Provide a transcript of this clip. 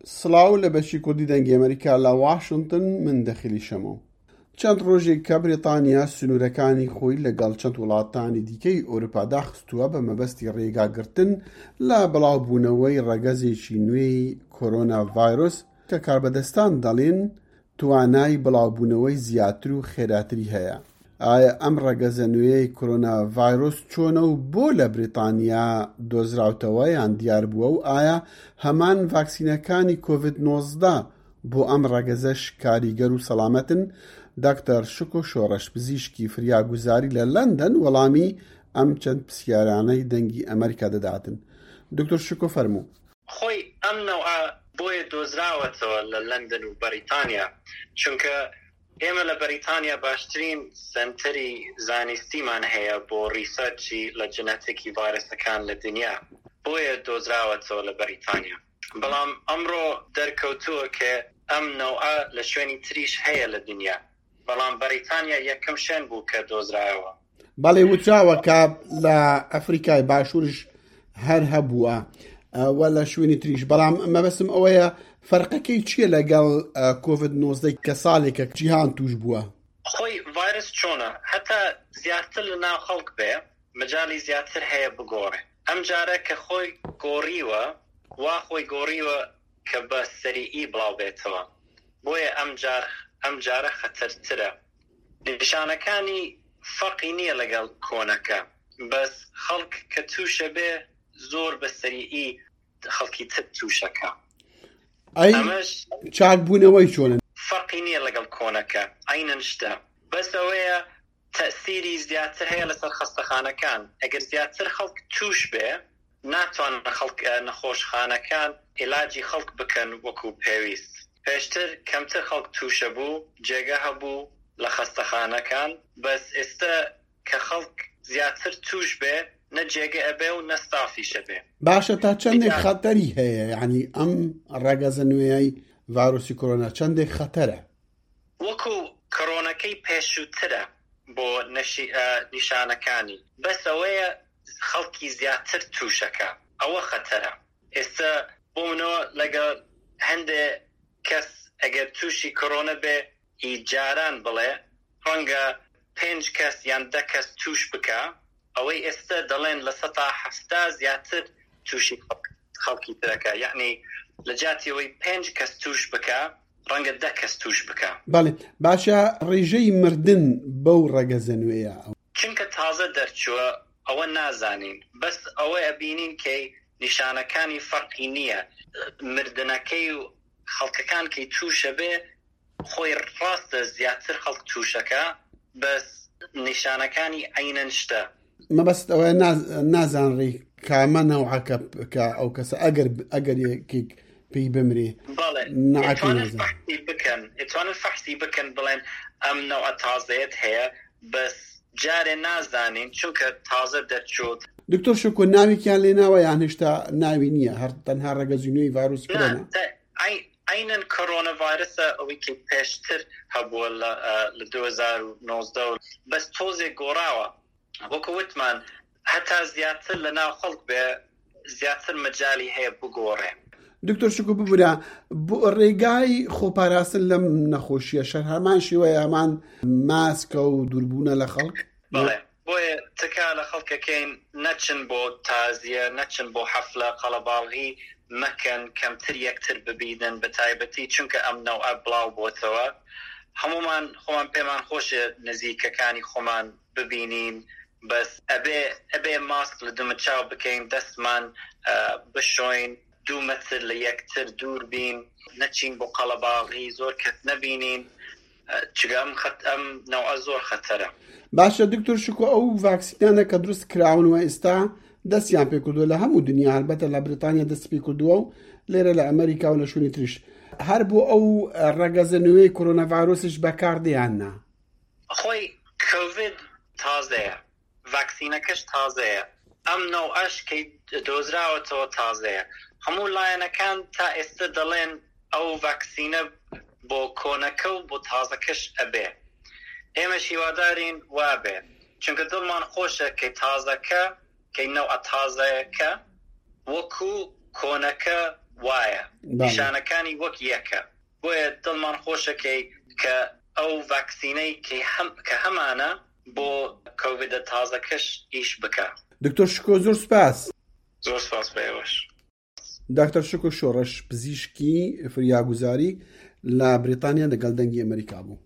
سڵاو لە بەشی کوردی دەنگی ئەمریکا لە واشنگتن من دەخیلی شەمەوە. چەند ڕۆژێک کە بریتانیا سنوورەکانی خۆی لەگەڵ چەند وڵاتانی دیکەی ئەوروپا داخستووە بە مەبەستی ڕێگاگرتن لە بڵاوبوونەوەی ڕەگەزێکی نوێی کۆرۆنا ڤایرۆس کە کاربەدەستان دەڵێن توانای بڵاوبوونەوەی زیاتر و خێراتری هەیە. ئایا ئەم ڕەگەزە نوێی کۆرۆنا ڤایرۆس چۆنە و بۆ لە بریتانیا دۆزراوتەوە یان دیار بووە و ئایا هەمان ڤاکسینەکانی کۆڤید 19 بۆ ئەم ڕەگەزەش کاریگەر و سەلامەتن؟ داکتەر شکو شۆڕش پزیشکی فریاگوزاری لە لەندەن وەڵامی ئەم چەند پرسیارانەی دەنگی ئەمریکا دەداتن. دکتۆر شکو فەرموو. خۆی ئەم نەوە بۆیە دۆزراوەتەوە لە لەندەن و بەریتانیا، چونکە ئێمە لە بەریتانیا باشترین سنتەری زانستیمان هەیە بۆ ریسەرچی لە جنەتیکی ڤایرۆسەکان لە دنیا، بۆیە دۆزراوەتەوە لە بەریتانیا. بەڵام ئەمڕۆ دەرکەوتووە کە ئەم نەوە لە شوێنی تریش هەیە لە دنیا، بەڵام بەریتانیا یەکەم شوێن بوو کە دۆزرایەوە. بەڵێ وتراوە کە لە ئەفریکای باشوورش هەر هەبووە وە لە شوێنی تریش، بەڵام مەبەستم ئەوەیە فەرقەکەی چییە لەگەڵ کۆڤید 19 کە ساڵێکە جیهان توش بووە؟ خۆی ڤایرۆس چۆنە هەتا زیاتر لە ناو خەڵک بێ مەجاڵی زیاتر هەیە بگۆڕێ. ئەم جارە کە خۆی گۆڕیوە وا خۆی گۆڕیوە کە بە سەریعی بڵاو بێتەوە، بۆیە ئەم جارە خەتەرترە. نیشانەکانی فەرقی نییە لەگەڵ کۆنەکە، بەس خەڵک کە تووشە بێ زۆر بە سەریعی خەڵکی تر تووشەکە. ئەمەش چاکبوونەوەی چۆنن؟ فەرقی نییە لەگەڵ کۆنەکە، عینەن شتە، بەس ئەوەیە تەسیری زیاتر هەیە لەسەر خەستەخانەکان. ئەگەر زیاتر خەڵک توش بێ ناتوانن نەخۆشخانەکان عیلاجی خەڵک بکەن وەکو پێویست. پێشتر کەمتر خەڵک توشە بوو، جێگە هەبوو لە خەستەخانەکان، بەس ئێستا کە خەڵک زیاتر توش بێ نە جێگە ئەبێ و نە ستافیشە بێ. باشە تا چەندێک خەتەری هەیە؟ یعنی ئەم ڕەگەزە نوێی ڤایرۆسی کۆرۆنا چەندێک خەتەرە؟ وەکو کۆرۆنەکەی پێشووترە بۆ نیشانەکانی، بەس ئەوەیە خەڵکی زیاتر تووشەکە، ئەوە خەتەرە. ئێستا بۆ منەوە لەگەڵ هەندێ کەس ئەگەر تووشی کۆرۆنە بێ جاران بڵێ ڕەنگە 5 کەس یان 10 کەس توش بکە، ئەوەی ئێستا دەڵێن لە 170 زیاتر تووشی خەڵکی ترەکە، یعنی لە جاتیەوەی 5 کەس توش بکە ڕەنگە 10 کەس توش بکە. بەڵێ باشە ڕێژەی مردن بەو ڕەگەزە نوێیە؟ چونکە تازە دەرچووە ئەوە نازانین، بەس ئەوە ئەبینین کە نیشانەکانی فەرقی نییە. مردنەکەی و خەڵکەکان کەی تووشە بێ خۆی ڕاستە زیاتر خەڵک تووشەکە، بەس نیشانەکانی عینەن شتە. مەبەست ئەوە نازانڕی کامە نەوعەکە کە ئەو کەسە ئەگەر یەکێک پێی بمرێ ئێتوانن فەحسی بکەن بڵێن ئەم نەوعە تازەیەت هەیە، بەس جارێ نازانین چونکە تازە دەرچوت. دکتۆر شکۆ ناوێکیان لێ ناوە یان هێشتا ناوی نییە؟ هەر تەنها ڕەگەزی نوێی ڤایرۆسی کۆرۆنا؟ عینەن کۆرۆنا ڤایرۆسە ئەوەی کە پێشتر هەبووە لە 2019، بەس تۆزێ گۆڕاوە. وەکو وتمان هەتا زیاتر لە ناو خەڵک بێ زیاتر مەجالی هەیە بگۆڕێ. دکتۆر شکو ببورە بۆ ڕێگای خۆپاراستن لەم نەخۆشیە شەر هەمان شێوەیە هەمان ماسکە و دووربوونە لە خەڵک؟ بەڵێ بۆیە تکا لە خەڵکەکەین نەچن بۆ تازیە، نەچن بۆ حەفلە قەڵەباڵغی مەکەن، کەمتر یەکتر ببینن بە تایبەتی چونکە ئەم نەوە بڵاو بۆتەوە. هەمومان خۆمان پێمان خۆشە نزیکەکانی خۆمان ببینین، بەس ئەبێ ماسک لە دومە چاو بکەین، دەستمان بشۆین، 2 مەتر لە یەکتر دوور بین، نەچین بۆ قەڵەباڵغی، زۆر کەس نەبینین، چگە ئەم نەوە زۆر خەتەرە. باشە دکتۆر شکۆ ئەو ڤاکسینانە کە دروست کراونەوە ئێستا دەستیان پێ کردووە لە هەموو دنیا، هەلبەتە لە بریتانیا دەست پێ کردووە و لێرە لە ئەمریکا و لە شوێنی تریش، هەر بۆ ئەو ڕەگەزە نوێی کۆرۆنا ڤایرۆسش بەکاردەیاننا؟ خۆی کۆڤید تازەیە، ڤاکسینەکەش تازەیە، ئەم نەوەش کە دۆزراوەتەوە تازەیە. هەموو لایەنەکان تا ئێستا دەڵێن ئەو ڤاکسینە بۆ کۆنەکە و بۆ تازەکەش ئەبێ. ئێمەش هیوادارین وابێ، چونکە دڵمان خۆشە کە تازەکە کە نەوە تازەیەکە وەکو کۆنەکە وایە نیشانەکانی وەک یەکە بۆیە دڵمان خۆشەکەی کە ئەو ڤاکسینەی کە هەمانە بۆ کۆڤیدە تازەکەش ئیش بکە. دکتۆر شکۆ زۆر سپاس. زۆر سپاس بەێوەش. داکتەر شکۆ شۆڕش پزیشکی فریاگوزاری لە بریتانیا لەگەڵ دەنگی ئەمریکا بوو.